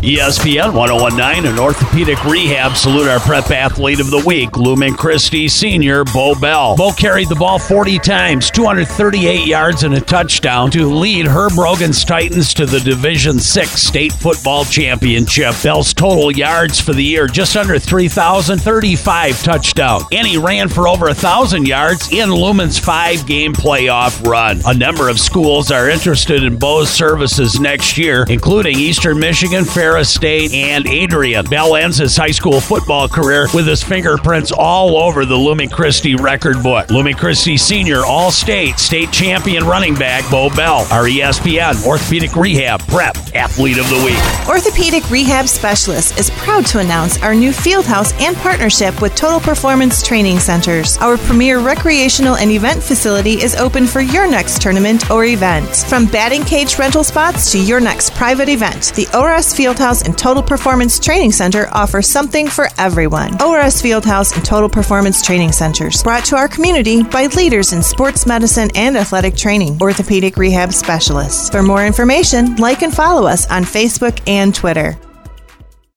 ESPN 1019 and Orthopedic Rehab salute our prep athlete of the week, Lumen Christi senior Bo Bell. Bo carried the ball 40 times, 238 yards and a touchdown to lead Herb Rogan's Titans to the Division VI state football championship. Bell's total yards for the year, just under 3,035 touchdowns. And he ran for over 1,000 yards in Lumen's 5-game playoff run. A number of schools are interested in Bo's services next year, including Eastern Michigan, Ferris State, and Adrian. Bell ends his high school football career with his fingerprints all over the Lumen Christi record book. Lumen Christi senior All-State state champion running back Bo Bell, our ESPN Orthopedic Rehab Prep Athlete of the Week. Orthopedic Rehab Specialist is proud to announce our new field house and partnership with Total Performance Training Centers. Our premier recreational and event facility is open for your next tournament or event. From batting cage rental spots to your next private event, the ORS Fieldhouse and Total Performance Training Center offer something for everyone. ORS Fieldhouse and Total Performance Training Centers, brought to our community by leaders in sports medicine and athletic training, Orthopedic Rehab Specialists. For more information, like and follow us on Facebook and Twitter.